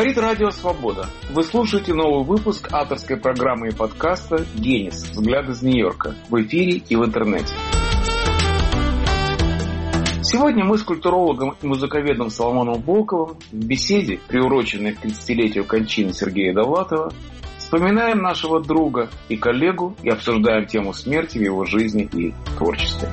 Говорит Радио Свобода. Вы слушаете новый выпуск авторской программы и подкаста «Генис. Взгляд из Нью-Йорка» в эфире и в интернете. Сегодня мы с культурологом и музыковедом Соломоном Волковым в беседе, приуроченной к 30-летию кончины Сергея Довлатова, вспоминаем нашего друга и коллегу и обсуждаем тему смерти в его жизни и творчестве.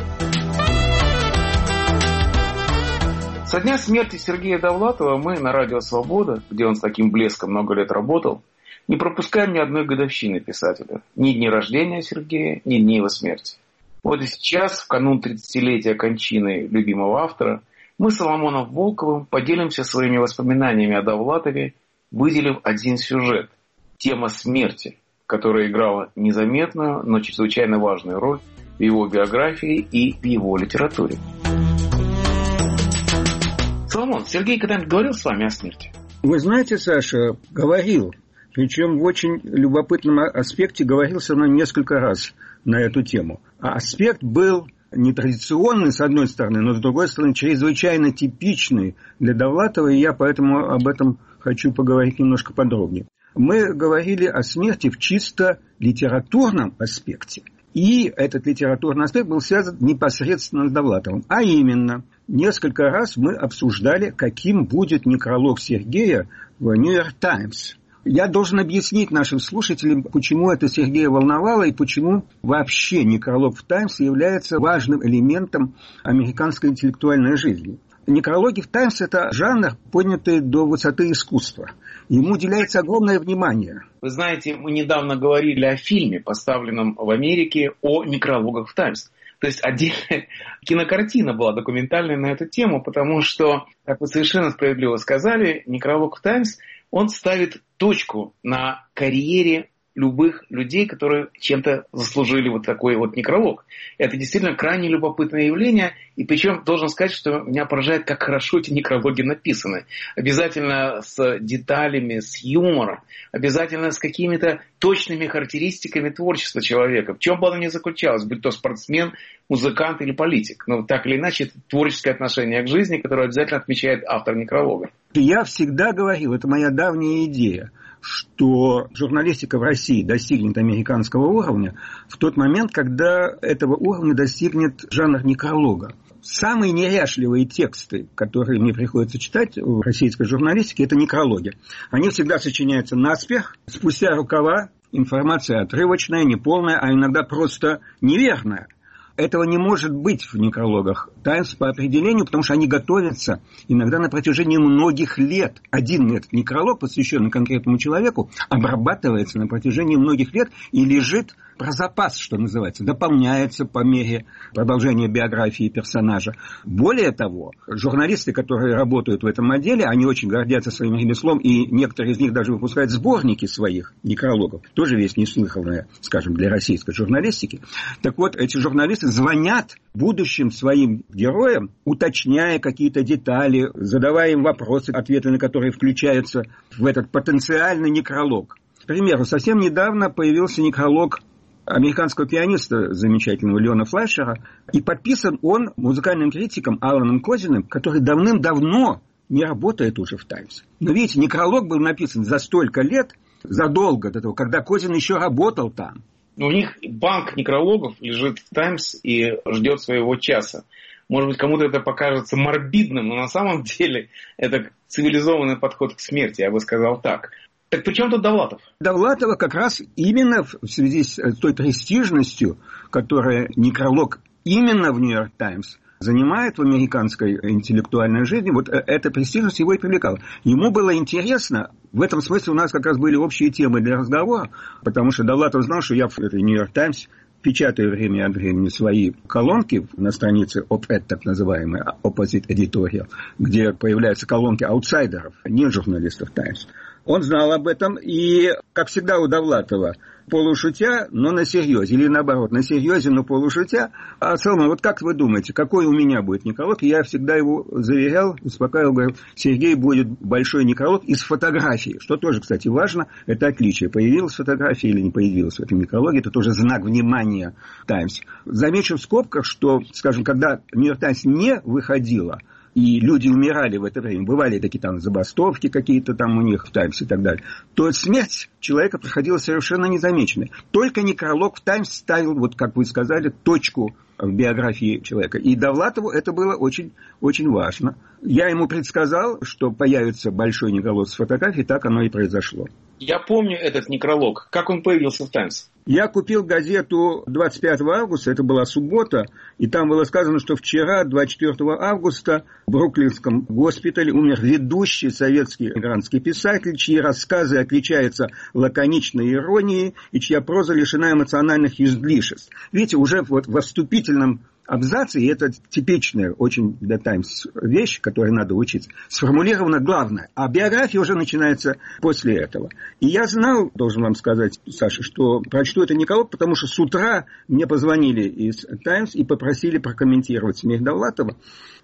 Со дня смерти Сергея Довлатова мы на Радио Свобода, где он с таким блеском много лет работал, не пропускаем ни одной годовщины писателя. Ни дни рождения Сергея, ни дней его смерти. Вот и сейчас, в канун 30-летия кончины любимого автора, мы с Соломоном Волковым поделимся своими воспоминаниями о Довлатове, выделив один сюжет – тема смерти, которая играла незаметную, но чрезвычайно важную роль в его биографии и в его литературе. Соломон, Сергей когда-нибудь говорил с вами о смерти? Вы знаете, Саша, говорил. Причем в очень любопытном аспекте говорил со мной несколько раз на эту тему. А аспект был нетрадиционный, с одной стороны, но с другой стороны, чрезвычайно типичный для Довлатова, и я поэтому об этом хочу поговорить немножко подробнее. Мы говорили о смерти в чисто литературном аспекте. И этот литературный аспект был связан непосредственно с Довлатовым. А именно, несколько раз мы обсуждали, каким будет некролог Сергея в «Нью-Йорк Таймс». Я должен объяснить нашим слушателям, почему это Сергея волновало и почему вообще некролог в «Таймс» является важным элементом американской интеллектуальной жизни. Некрологи в «Таймс» – это жанр, поднятый до высоты искусства. Ему уделяется огромное внимание. Вы знаете, мы недавно говорили о фильме, поставленном в Америке, о некрологах в «Таймс». То есть отдельная кинокартина была документальная на эту тему, потому что, как вы совершенно справедливо сказали, некролог в «Таймс», он ставит точку на карьере любых людей, которые чем-то заслужили вот такой вот некролог. Это действительно крайне любопытное явление, и причем должен сказать, что меня поражает, как хорошо эти некрологи написаны. Обязательно с деталями, с юмором, обязательно с какими-то точными характеристиками творчества человека. В чем бы оно ни заключалось, будь то спортсмен, музыкант или политик. Но так или иначе, это творческое отношение к жизни, которое обязательно отмечает автор некролога. Я всегда говорил, это моя давняя идея, что журналистика в России достигнет американского уровня в тот момент, когда этого уровня достигнет жанр некролога. Самые неряшливые тексты, которые мне приходится читать в российской журналистике, это некрологи. Они всегда сочиняются наспех, спустя рукава, информация отрывочная, неполная, а иногда просто неверная. Этого не может быть в некрологах «Таймс» по определению, потому что они готовятся иногда на протяжении многих лет. Один этот некролог, посвященный конкретному человеку, обрабатывается на протяжении многих лет и лежит про запас, что называется, дополняется по мере продолжения биографии персонажа. Более того, журналисты, которые работают в этом отделе, они очень гордятся своим ремеслом, и некоторые из них даже выпускают сборники своих некрологов. Тоже вещь неслыханная, скажем, для российской журналистики. Так вот, эти журналисты звонят будущим своим героям, уточняя какие-то детали, задавая им вопросы, ответы на которые включаются в этот потенциальный некролог. К примеру, совсем недавно появился некролог американского пианиста замечательного Леона Флайшера, и подписан он музыкальным критиком Аланом Козиным, который давным-давно не работает уже в «Таймс». Но видите, некролог был написан за столько лет, задолго до того, когда Козин еще работал там. У них банк некрологов лежит в «Таймс» и ждет своего часа. Может быть, кому-то это покажется морбидным, но на самом деле это цивилизованный подход к смерти, я бы сказал так. Так при чем тут Довлатов? Довлатова как раз именно в связи с той престижностью, которая некролог именно в «Нью-Йорк Таймс» занимает в американской интеллектуальной жизни, вот эта престижность его и привлекала. Ему было интересно, в этом смысле у нас как раз были общие темы для разговора, потому что Довлатов знал, что я в этой «Нью-Йорк Таймс» печатаю время от времени свои колонки на странице ОПЭД, так называемой, Opposite Editorial, где появляются колонки аутсайдеров, не журналистов «Таймс». Он знал об этом, и, как всегда у Довлатова, полушутя, но на серьезе, или наоборот, на серьезе, но полушутя. А, Соломон, вот как вы думаете, какой у меня будет некролог? Я всегда его заверял, успокаивал, говорил, Сергей будет большой некролог из фотографии, что тоже, кстати, важно, это отличие. Появилась фотография или не появилась в этом некрологе, это тоже знак внимания «Таймс». Замечу в скобках, что, скажем, когда «Нью-Йорк Таймс» не выходила, и люди умирали в это время, бывали такие там забастовки какие-то там у них в «Таймс» и так далее, то смерть человека проходила совершенно незамеченной. Только некролог в «Таймс» ставил, вот как вы сказали, точку в биографии человека. И Довлатову это было очень, очень важно. Я ему предсказал, что появится большой некролог с фотографией, так оно и произошло. Я помню этот некролог. Как он появился в «Таймс»? Я купил газету 25 августа, это была суббота, и там было сказано, что вчера, 24 августа, в Бруклинском госпитале умер ведущий советский эмигрантский писатель, чьи рассказы отличаются лаконичной иронией и чья проза лишена эмоциональных излишеств. Видите, уже вот во вступительном абзаце, и это типичная очень для «Таймс» вещь, которой надо учиться, сформулировано главное, а биография уже начинается после этого. И я знал, должен вам сказать, Саша, что прочту это некролог, потому что с утра мне позвонили из «Таймс» и попросили прокомментировать смерть Довлатова.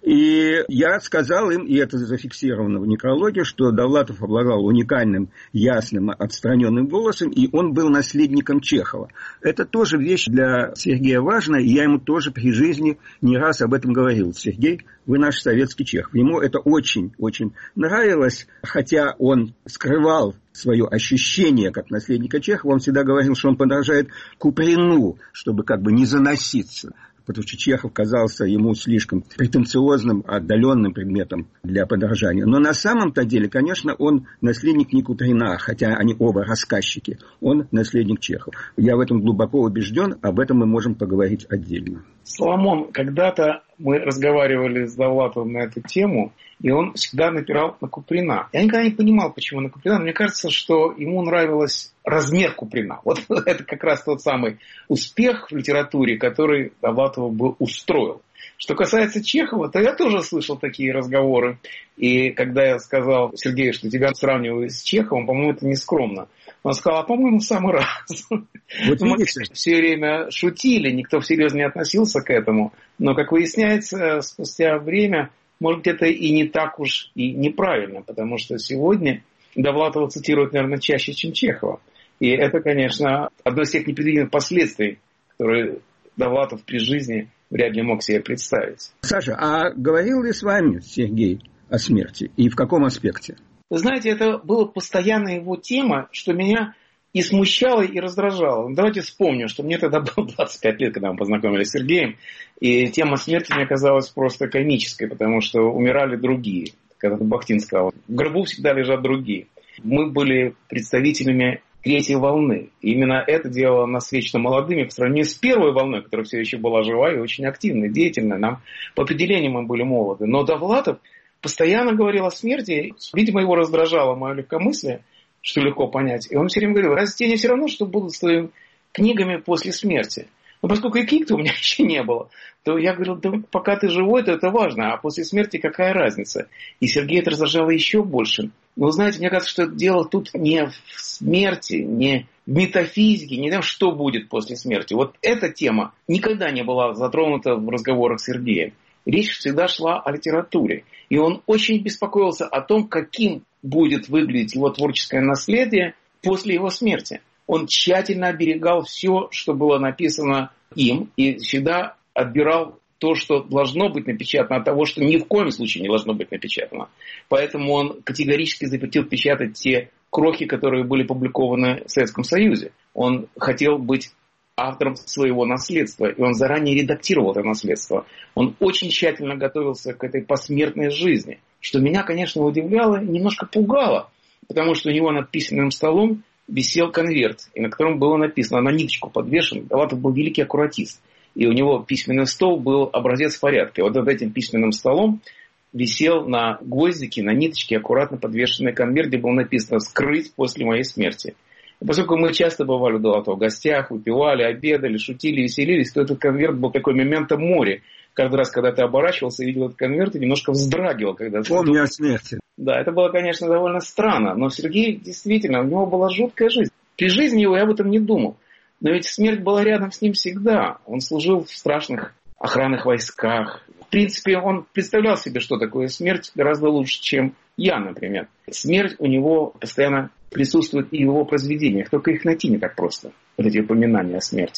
И я сказал им, и это зафиксировано в некрологе, что Довлатов обладал уникальным, ясным, отстраненным голосом, и он был наследником Чехова. Это тоже вещь для Сергея важная, и я ему тоже при жизни не раз об этом говорил. Сергей, вы наш советский Чехов. Ему это очень-очень нравилось, хотя он скрывал свое ощущение как наследника Чехова. Он всегда говорил, что он подражает Куприну, чтобы как бы не заноситься. Потому что Чехов казался ему слишком претенциозным, отдаленным предметом для подражания. Но на самом-то деле, конечно, он наследник не Куприна, хотя они оба рассказчики. Он наследник Чехова. Я в этом глубоко убежден, об этом мы можем поговорить отдельно. Соломон, когда-то мы разговаривали с Довлатовым на эту тему, и он всегда напирал на Куприна. Я никогда не понимал, почему на Куприна, но мне кажется, что ему нравился размер Куприна. Вот это как раз тот самый успех в литературе, который Довлатов бы устроил. Что касается Чехова, то я тоже слышал такие разговоры. И когда я сказал Сергею, что тебя сравнивают с Чеховым, по-моему, это нескромно. Он сказал, по-моему, в самый раз. Вот мы все время шутили, никто всерьез не относился к этому. Но, как выясняется, спустя время, может быть, это и не так уж и неправильно. Потому что сегодня Довлатова цитируют, наверное, чаще, чем Чехова. И это, конечно, одно из тех непредвиденных последствий, которые Довлатов при жизни вряд ли мог себе представить. Саша, а говорил ли с вами Сергей о смерти? И в каком аспекте? Вы знаете, это была постоянная его тема, что меня и смущало, и раздражало. Давайте вспомню, что мне тогда было 25 лет, когда мы познакомились с Сергеем, и тема смерти мне казалась просто комической, потому что умирали другие. Когда Бахтин сказал, в гробу всегда лежат другие. Мы были представителями третьей волны. И именно это делало нас вечно молодыми по сравнению с первой волной, которая все еще была жива и очень активна, деятельна. Нам по определению мы были молоды. Но Довлатов постоянно говорил о смерти. Видимо, его раздражало мое легкомыслие, что легко понять. И он все время говорил, разве тебе не все равно, что будут с твоими книгами после смерти? Но поскольку и книг-то у меня еще не было, то я говорил, да пока ты живой, то это важно, а после смерти какая разница? И Сергей это раздражало еще больше. Но, знаете, мне кажется, что дело тут не в смерти, не в метафизике, не в том, что будет после смерти. Вот эта тема никогда не была затронута в разговорах с Сергеем. Речь всегда шла о литературе. И он очень беспокоился о том, каким будет выглядеть его творческое наследие после его смерти. Он тщательно оберегал все, что было написано им, и всегда отбирал то, что должно быть напечатано, от того, что ни в коем случае не должно быть напечатано. Поэтому он категорически запретил печатать те крохи, которые были опубликованы в Советском Союзе. Он хотел быть автором своего наследства, и он заранее редактировал это наследство. Он очень тщательно готовился к этой посмертной жизни, что меня, конечно, удивляло и немножко пугало, потому что у него над письменным столом висел конверт, и на котором было написано, на ниточку подвешен. Довлатов был великий аккуратист. И у него письменный стол был образец порядка. И вот над этим письменным столом висел на гвоздике, на ниточке аккуратно подвешенный конверт, где было написано «Скрыть после моей смерти». И поскольку мы часто бывали у Довлатова в гостях, выпивали, обедали, шутили, веселились, то этот конверт был такой моментом море. Каждый раз, когда ты оборачивался и видел этот конверт, ты немножко вздрагивал. Когда помню о смерти. Да, это было, конечно, довольно странно. Но Сергей, действительно, у него была жуткая жизнь. При жизни его я об этом не думал. Но ведь смерть была рядом с ним всегда. Он служил в страшных охранных войсках. В принципе, он представлял себе, что такое смерть, гораздо лучше, чем я, например. Смерть у него постоянно присутствует и в его произведениях. Только их найти не так просто. Вот эти упоминания о смерти.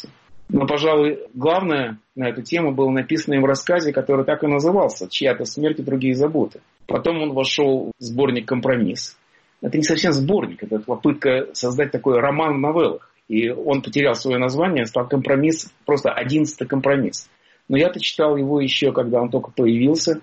Но, пожалуй, главное на эту тему было написано им в рассказе, который так и назывался «Чья-то смерть и другие заботы». Потом он вошел в сборник «Компромисс». Это не совсем сборник, это попытка создать такой роман в новеллах. И он потерял свое название, стал «Компромисс», просто 11-й компромисс. Но я-то читал его еще, когда он только появился.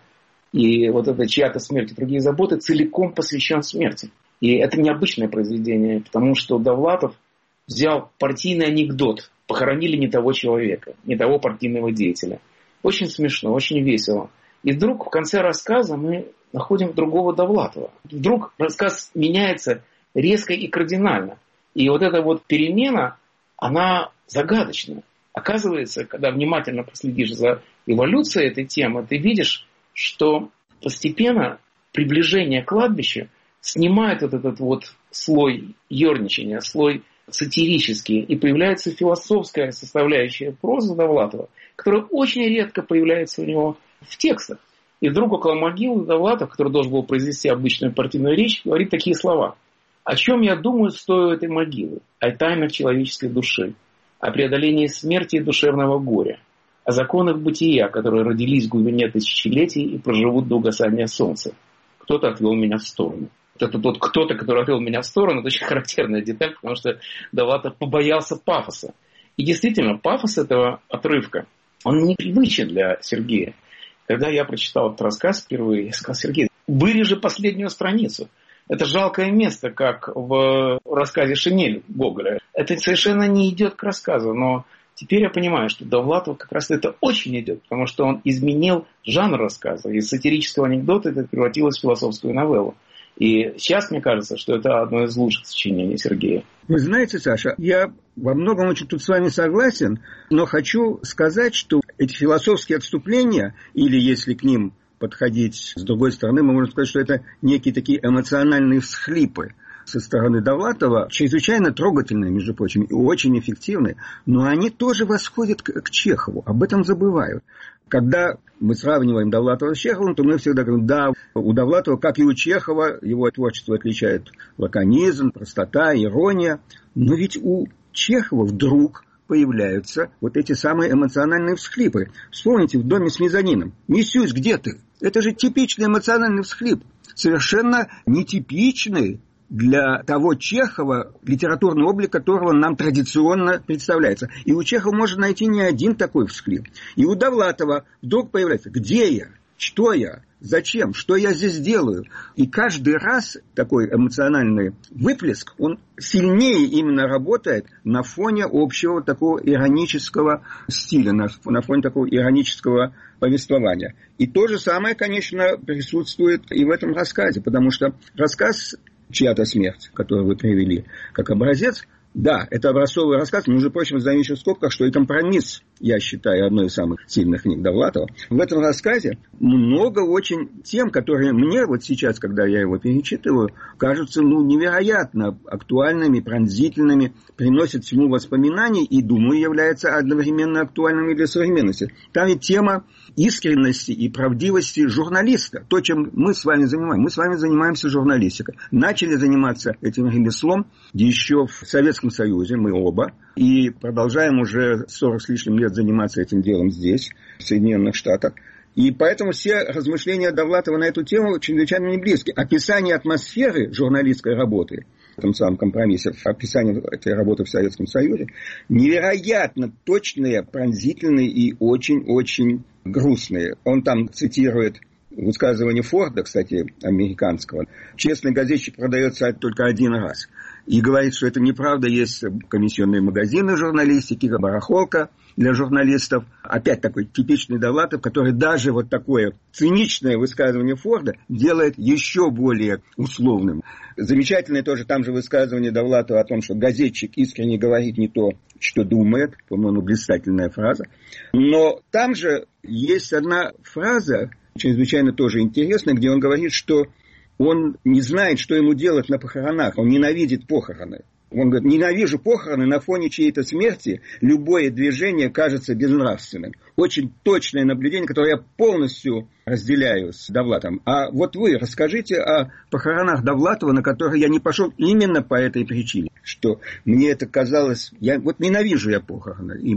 И вот это «Чья-то смерть и другие заботы» целиком посвящен смерти. И это необычное произведение, потому что Довлатов взял партийный анекдот. Похоронили не того человека, не того партийного деятеля. Очень смешно, очень весело. И вдруг в конце рассказа мы находим другого Довлатова. Вдруг рассказ меняется резко и кардинально. И вот эта вот перемена, она загадочна. Оказывается, когда внимательно проследишь за эволюцией этой темы, ты видишь, что постепенно приближение к кладбищу снимает вот этот вот слой ерничания, слой сатирический, и появляется философская составляющая прозы Довлатова, которая очень редко появляется у него в текстах. И вдруг около могилы Довлатов, который должен был произнести обычную партийную речь, говорит такие слова: «О чем я думаю, стоя этой могилы? О тайнах человеческой души, о преодолении смерти и душевного горя, о законах бытия, которые родились в глубине тысячелетий и проживут до угасания солнца. Кто-то отвел меня в сторону». Это тот кто-то, который отвел меня в сторону, это очень характерная деталь, потому что Довлатов побоялся пафоса. И действительно, пафос этого отрывка, он непривычен для Сергея. Когда я прочитал этот рассказ впервые, я сказал: Сергей, вырежи последнюю страницу. Это жалкое место, как в рассказе «Шинель» Гоголя. Это совершенно не идет к рассказу, но теперь я понимаю, что Довлатову как раз это очень идет, потому что он изменил жанр рассказа. Из сатирического анекдота это превратилось в философскую новеллу. И сейчас мне кажется, что это одно из лучших сочинений Сергея. Вы знаете, Саша, я во многом очень тут с вами согласен, но хочу сказать, что эти философские отступления, или если к ним подходить с другой стороны, мы можем сказать, что это некие такие эмоциональные всхлипы со стороны Довлатова, чрезвычайно трогательные, между прочим, и очень эффективные, но они тоже восходят к Чехову, об этом забывают. Когда мы сравниваем Довлатова с Чеховым, то мы всегда говорим: да, у Довлатова, как и у Чехова, его творчество отличает лаконизм, простота, ирония. Но ведь у Чехова вдруг появляются вот эти самые эмоциональные всхлипы. Вспомните, в «Доме с мезонином». «Мисюсь, где ты?» Это же типичный эмоциональный всхлип. Совершенно нетипичный для того Чехова, литературный облик которого нам традиционно представляется. И у Чехова можно найти не один такой всхлип. И у Довлатова вдруг появляется: где я? Что я? Зачем? Что я здесь делаю? И каждый раз такой эмоциональный выплеск, он сильнее именно работает на фоне общего такого иронического стиля, на фоне такого иронического повествования. И то же самое, конечно, присутствует и в этом рассказе, потому что рассказ «Чья-то смерть», которую вы привели как образец, да, это образцовый рассказ, между прочим, замечу в скобках, что и «Компромисс», я считаю, одной из самых сильных книг Довлатова. В этом рассказе много очень тем, которые мне вот сейчас, когда я его перечитываю, кажутся невероятно актуальными, пронзительными, приносят всему воспоминаний и, думаю, являются одновременно актуальными для современности. Там ведь тема искренности и правдивости журналиста. То, чем мы с вами занимаемся. Мы с вами занимаемся журналистикой. Начали заниматься этим ремеслом еще в Советском Союзе, мы оба, и продолжаем уже 40 с лишним лет заниматься этим делом здесь, в Соединенных Штатах. И поэтому все размышления Довлатова на эту тему чрезвычайно не близки. Описание атмосферы журналистской работы в этом самом «Компромиссе», описание этой работы в Советском Союзе, невероятно точные, пронзительные и очень-очень грустные. Он там цитирует высказывание Форда, кстати, американского: «Честный газетчик продается только один раз». И говорит, что это неправда, есть комиссионные магазины журналистики, барахолка для журналистов. Опять такой типичный Довлатов, который даже вот такое циничное высказывание Форда делает еще более условным. Замечательное тоже там же высказывание Довлатова о том, что газетчик искренне говорит не то, что думает. По-моему, блистательная фраза. Но там же есть одна фраза, чрезвычайно тоже интересная, где он говорит, что он не знает, что ему делать на похоронах. Он ненавидит похороны. Он говорит: ненавижу похороны, на фоне чьей-то смерти любое движение кажется безнравственным. Очень точное наблюдение, которое я полностью разделяю с Довлатовым. А вот вы расскажите о похоронах Довлатова, на которые я не пошел именно по этой причине. Что мне это казалось... Вот ненавижу я похороны. И мне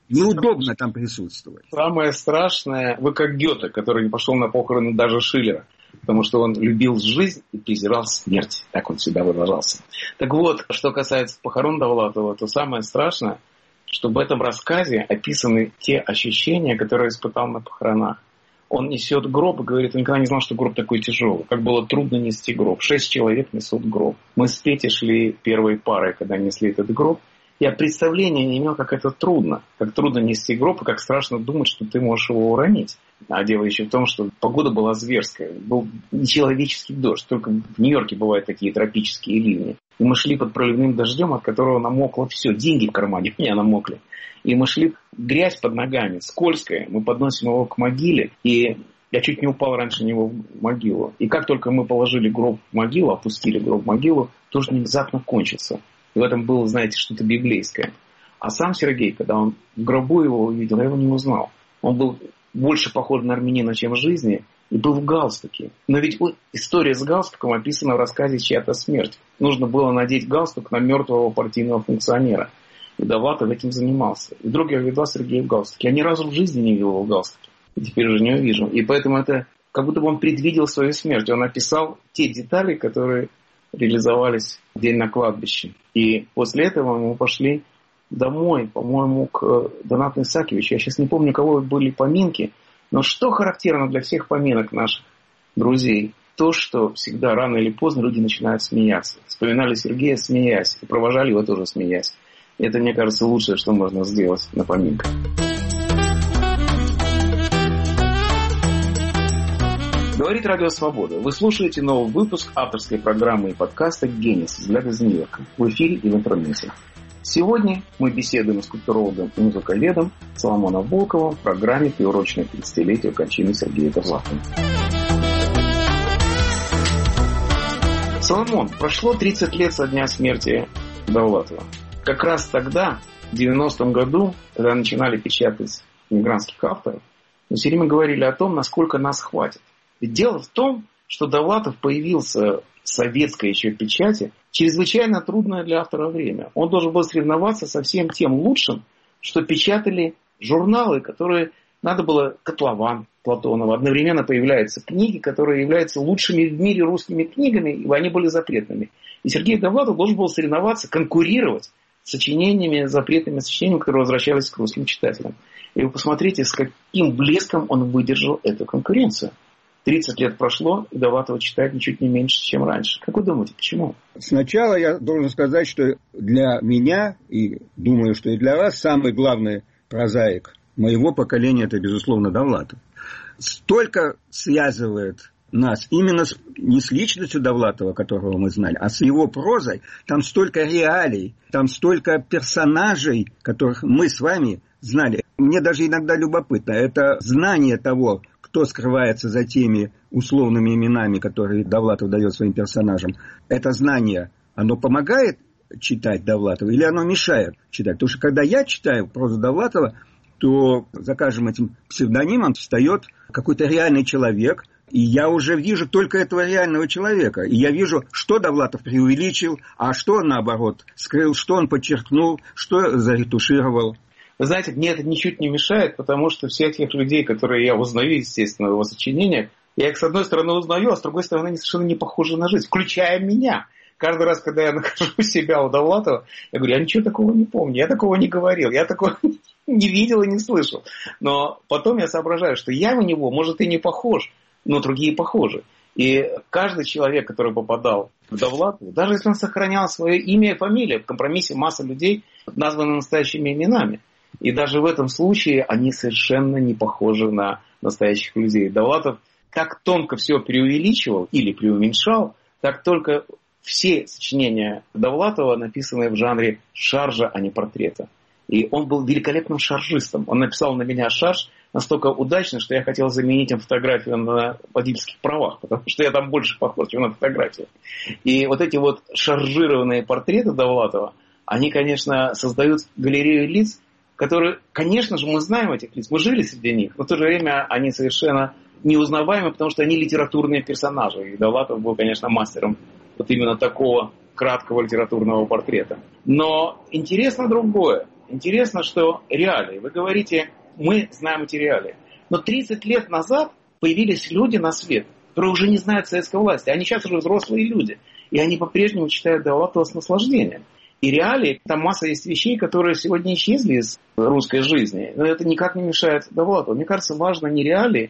неудобно там присутствовать. Самое страшное, вы как Гёте, который не пошел на похороны даже Шиллера, потому что он любил жизнь и презирал смерть. Так он всегда выражался. Так вот, что касается похорон Довлатова, то самое страшное, что в этом рассказе описаны те ощущения, которые испытал на похоронах. Он несет гроб и говорит, он никогда не знал, что гроб такой тяжелый. Как было трудно нести гроб. 6 человек несут гроб. Мы с Петей шли первой парой, когда несли этот гроб. Я представления не имел, как это трудно. Как трудно нести гроб, и как страшно думать, что ты можешь его уронить. А дело еще в том, что погода была зверская. Был нечеловеческий дождь. Только в Нью-Йорке бывают такие тропические ливни. И мы шли под проливным дождем, от которого намокло все. Деньги в кармане у меня намокли. И мы шли, грязь под ногами, скользкая. Мы подносим его к могиле. И я чуть не упал раньше него в могилу. И как только мы положили гроб в могилу, опустили гроб в могилу, дождь внезапно кончился. И в этом было, знаете, что-то библейское. А сам Сергей, когда он в гробу его увидел, я его не узнал. Он был больше похож на армянина, чем в жизни, и был в галстуке. Но ведь история с галстуком описана в рассказе «Чья-то смерть». Нужно было надеть галстук на мертвого партийного функционера. И Довлатов этим занимался. И вдруг я увидел Сергея в галстуке. Я ни разу в жизни не видел его в галстуке. И теперь уже не увижу. И поэтому это как будто бы он предвидел свою смерть. Он описал те детали, которые реализовались в день на кладбище. И после этого мы пошли домой, по-моему, к Донату Исаакиевичу. Я сейчас не помню, у кого были поминки. Но что характерно для всех поминок наших друзей? То, что всегда рано или поздно люди начинают смеяться. Вспоминали Сергея, смеясь. И провожали его тоже, смеясь. Это, мне кажется, лучшее, что можно сделать на поминках. Говорит Радио Свобода. Вы слушаете новый выпуск авторской программы и подкаста «Генис. Взгляд из Нью-Йорка» в эфире и в интернете. Сегодня мы беседуем с культурологом и музыковедом Соломоном Волковым в программе, приуроченной к 30-летию кончины Сергея Довлатова. Соломон, прошло 30 лет со дня смерти Довлатова. Как раз тогда, в 90-м году, когда начинали печатать иммигрантских авторов, мы все время говорили о том, насколько нас хватит. Ведь дело в том, что Довлатов появился в советской еще печати чрезвычайно трудное для автора время. Он должен был соревноваться со всем тем лучшим, что печатали журналы, которые надо было «Котлован» Платонова. Одновременно появляются книги, которые являются лучшими в мире русскими книгами, и они были запретными. И Сергей Довлатов должен был соревноваться, конкурировать с сочинениями, запретными сочинениями, которые возвращались к русским читателям. И вы посмотрите, с каким блеском он выдержал эту конкуренцию. 30 лет прошло, и Довлатова читают ничуть не меньше, чем раньше. Как вы думаете, почему? Сначала я должен сказать, что для меня, и думаю, что и для вас, самый главный прозаик моего поколения – это, безусловно, Довлатов. Столько связывает нас именно не с личностью Довлатова, которого мы знали, а с его прозой. Там столько реалий, там столько персонажей, которых мы с вами знали. Мне даже иногда любопытно, это знание того, кто скрывается за теми условными именами, которые Довлатов дает своим персонажам. Это знание, оно помогает читать Довлатова или оно мешает читать? Потому что когда я читаю прозу Довлатова, то за каждым этим псевдонимом встает какой-то реальный человек, и я уже вижу только этого реального человека. И я вижу, что Довлатов преувеличил, а что он, наоборот, скрыл, что он подчеркнул, что заретушировал. Вы знаете, мне это ничуть не мешает, потому что всех тех людей, которые я узнаю, естественно, в его сочинениях, я их с одной стороны узнаю, а с другой стороны они совершенно не похожи на жизнь, включая меня. Каждый раз, когда я нахожу себя у Довлатова, я говорю, я ничего такого не помню, я такого не говорил, я такого не видел и не слышал. Но потом я соображаю, что я у него, может, и не похож, но другие похожи. И каждый человек, который попадал к Довлатову, даже если он сохранял свое имя и фамилию, в компромиссе масса людей названы настоящими именами. И даже в этом случае они совершенно не похожи на настоящих людей. Довлатов как тонко все преувеличивал или преуменьшал, так только все сочинения Довлатова написаны в жанре шаржа, а не портрета. И он был великолепным шаржистом. Он написал на меня шарж настолько удачно, что я хотел заменить им фотографию на водительских правах, потому что я там больше похож, чем на фотографию. И вот эти вот шаржированные портреты Довлатова, они, конечно, создают галерею лиц, которые, конечно же, мы знаем этих лиц, мы жили среди них, но в то же время они совершенно неузнаваемы, потому что они литературные персонажи. И Довлатов был, конечно, мастером вот именно такого краткого литературного портрета. Но интересно другое. интересно, что реалии. Вы говорите, мы знаем эти реалии. Но 30 лет назад появились люди на свет, которые уже не знают советской власти. Они сейчас уже взрослые люди. И они по-прежнему читают Довлатова с наслаждением. И реалии, там масса есть вещей, которые сегодня исчезли из русской жизни. Но это никак не мешает Довлатову. Мне кажется, важно не реалии,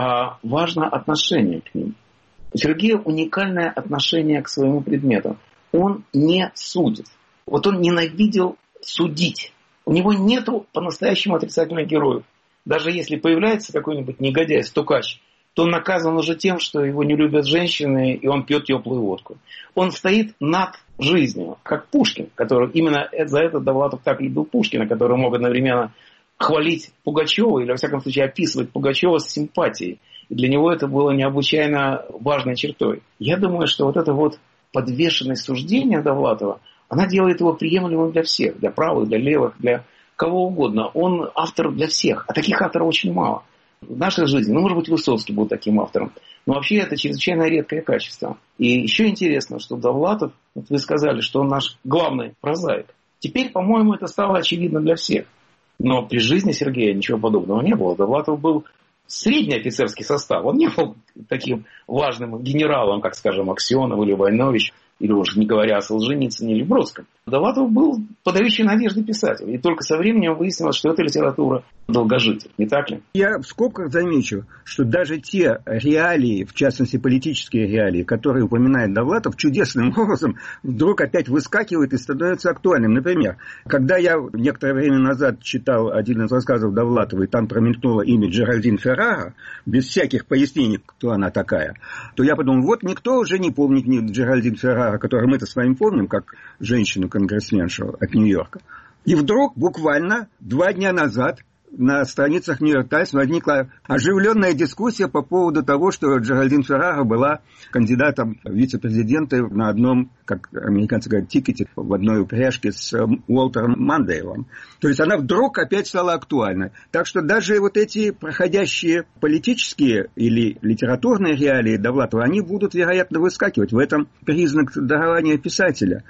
а важно отношение к ним. У Сергея уникальное отношение к своему предмету. Он не судит. Вот он ненавидел судить. У него нету по-настоящему отрицательных героев. Даже если появляется какой-нибудь негодяй, стукач, то он наказан уже тем, что его не любят женщины, и он пьет теплую водку. Он стоит над жизнью, как Пушкин, который именно за это Довлатов так любил Пушкина, который мог одновременно хвалить Пугачева, или, во всяком случае, описывать Пугачева с симпатией. И для него это было необычайно важной чертой. Я думаю, что вот эта вот подвешенность суждения Довлатова, она делает его приемлемым для всех, для правых, для левых, для кого угодно. Он автор для всех, а таких авторов очень мало. В нашей жизни, может быть, Высоцкий был таким автором, но вообще это чрезвычайно редкое качество. И еще интересно, что Довлатов, вот вы сказали, что он наш главный прозаик. Теперь, по-моему, это стало очевидно для всех. Но при жизни Сергея ничего подобного не было. Довлатов был средний офицерский состав. Он не был таким важным генералом, как, скажем, Аксенов или Войнович, или уже не говоря о Солженицыне или Бродском. Довлатов был подающий надежды писатель. И только со временем выяснилось, что это литература долгожитель. Не так ли? Я в скобках замечу, что даже те реалии, в частности политические реалии, которые упоминает Довлатов, чудесным образом вдруг опять выскакивают и становятся актуальным. Например, когда я некоторое время назад читал один из рассказов Довлатова, и там промелькнуло имя Джеральдин Феррара, без всяких пояснений, кто она такая, то я подумал, вот никто уже не помнит Джеральдин Феррара, которую мы-то с вами помним, как женщину-конгрессменшу от Нью-Йорка. И вдруг, буквально 2 дня назад, на страницах Нью-Йорк Таймс возникла оживленная дискуссия по поводу того, что Джеральдин Феррара была кандидатом в вице-президенты на одном, как американцы говорят, тикете, в одной упряжке с Уолтером Мандейлом. То есть она вдруг опять стала актуальной. Так что даже вот эти проходящие политические или литературные реалии Довлатова, они будут, вероятно, выскакивать. В этом признак дарования писателя.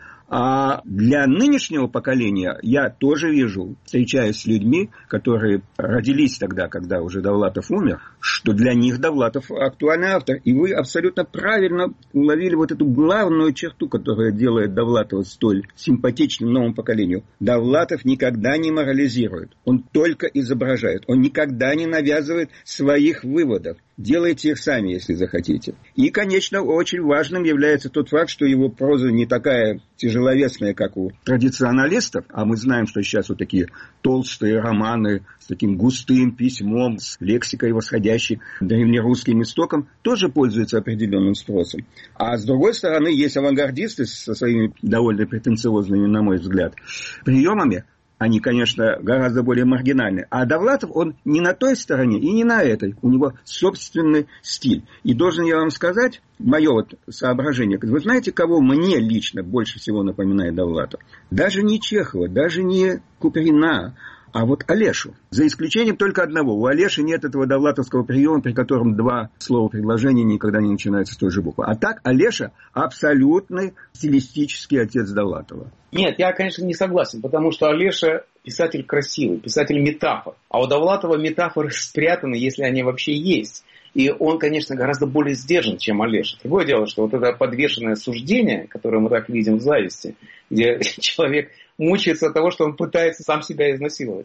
А для нынешнего поколения я тоже вижу, встречаясь с людьми, которые родились тогда, когда уже Довлатов умер, что для них Довлатов актуальный автор. И вы абсолютно правильно уловили вот эту главную черту, которая делает Довлатова столь симпатичным новому поколению. Довлатов никогда не морализирует, он только изображает, он никогда не навязывает своих выводов. Делайте их сами, если захотите. И, конечно, очень важным является тот факт, что его проза не такая тяжеловесная, как у традиционалистов, а мы знаем, что сейчас вот такие толстые романы с таким густым письмом, с лексикой, восходящей древнерусским истокам, тоже пользуются определенным спросом. А с другой стороны, есть авангардисты со своими довольно претенциозными, на мой взгляд, приемами. Они, конечно, гораздо более маргинальны. А Довлатов, он не на той стороне и не на этой. У него собственный стиль. И должен я вам сказать, мое вот соображение. Вы знаете, кого мне лично больше всего напоминает Довлатов? Даже не Чехова, даже не Куприна, а вот Олешу. За исключением только одного. У Олеши нет этого довлатовского приема, при котором 2 слова предложения никогда не начинаются с той же буквы. А так Олеша абсолютный стилистический отец Довлатова. Нет, я, конечно, не согласен, потому что Олеша писатель красивый, писатель метафор. А у Довлатова метафоры спрятаны, если они вообще есть. И он, конечно, гораздо более сдержан, чем Олеша. Другое дело, что вот это подвешенное суждение, которое мы так видим в «Зависти», где человек мучается от того, что он пытается сам себя изнасиловать.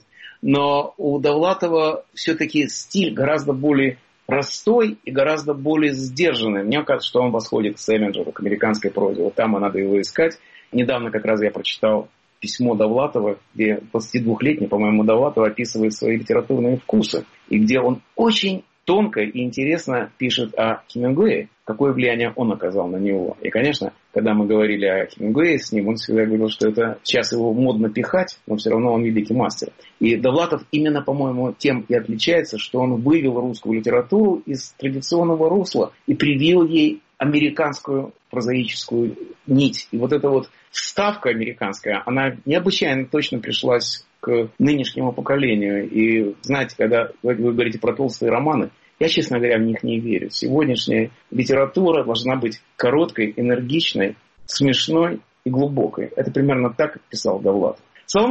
Но у Довлатова все-таки стиль гораздо более простой и гораздо более сдержанный. Мне кажется, что он восходит к Селлинджеру, к американской прозе. Вот там и надо его искать. Недавно как раз я прочитал письмо Довлатова, где 22-летний, по-моему, Довлатов описывает свои литературные вкусы. И где он очень тонко и интересно пишет о Хемингуэе, какое влияние он оказал на него. И, конечно, когда мы говорили о Хемингуэе с ним, он всегда говорил, что это сейчас его модно пихать, но все равно он великий мастер. И Довлатов именно, по-моему, тем и отличается, что он вывел русскую литературу из традиционного русла и привил ей американскую прозаическую нить. И вот эта вот вставка американская, она необычайно точно пришлась к нынешнему поколению. И знаете, когда вы говорите про толстые романы, я, честно говоря, в них не верю. Сегодняшняя литература должна быть короткой, энергичной, смешной и глубокой. Это примерно так, как писал Довлатов. Соломон,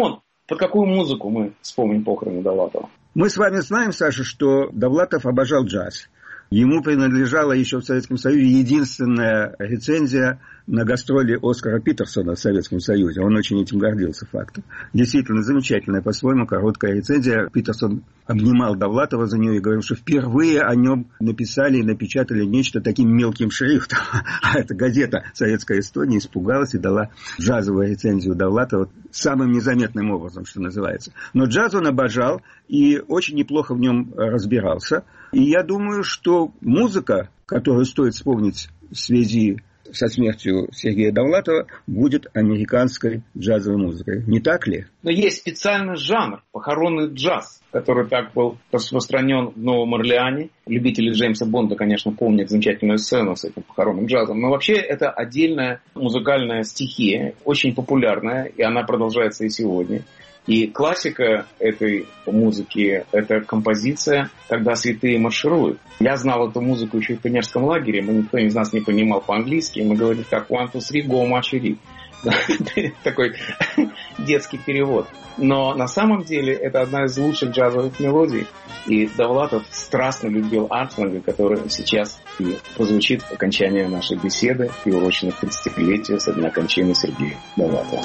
Под какую музыку мы вспомним похороны Довлатова? Мы с вами знаем, Саша, что Довлатов обожал джаз. Ему принадлежала еще в Советском Союзе единственная рецензия на гастроли Оскара Питерсона в Советском Союзе. Он очень этим гордился, фактом. Действительно замечательная, по-своему, короткая рецензия. Питерсон обнимал Довлатова за нее и говорил, что впервые о нем написали и напечатали нечто таким мелким шрифтом. А эта газета «Советская Эстония» испугалась и дала джазовую рецензию Довлатова самым незаметным образом, что называется. Но джаз он обожал и очень неплохо в нем разбирался. И я думаю, что музыка, которую стоит вспомнить в связи со смертью Сергея Довлатова, будет американской джазовой музыкой. Не так ли? Но есть специальный жанр, похоронный джаз, который так был распространен в Новом Орлеане. Любители Джеймса Бонда, конечно, помнят замечательную сцену с этим похоронным джазом. Но вообще это отдельная музыкальная стихия, очень популярная, и она продолжается и сегодня. И классика этой музыки – это композиция «Когда святые маршируют». Я знал эту музыку еще в пионерском лагере, никто из нас не понимал по-английски, мы говорили так «one, two, three, go, march, такой детский перевод. Но на самом деле это одна из лучших джазовых мелодий. И Довлатов страстно любил Армстронга, который сейчас и прозвучит окончание нашей беседы, приуроченной к 30-летию со дня кончины Сергея Довлатова.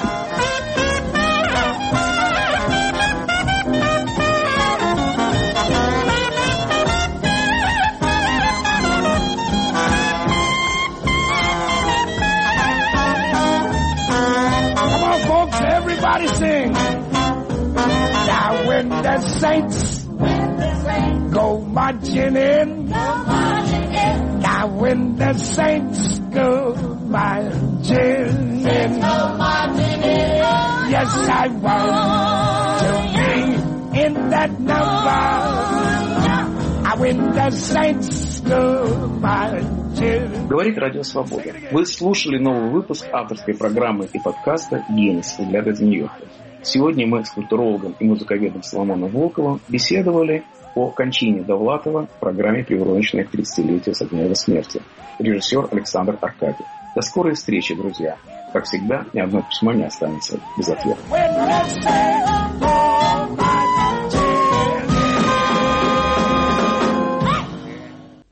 Everybody sing. Now when the saints go marching in. Now when the saints go marching in. Yes, I want to be in that number. When the saints go marching. Говорит Радио Свобода. Вы слушали новый выпуск авторской программы и подкаста «Генис. Взгляд из Нью-Йорка». Сегодня мы с культурологом и музыковедом Соломоном Волковым беседовали о кончине Довлатова в программе, приуроченной к 30-летию со дня его смерти. Режиссер Александр Аркадьев. До скорой встречи, друзья. Как всегда, ни одно письмо не останется без ответа.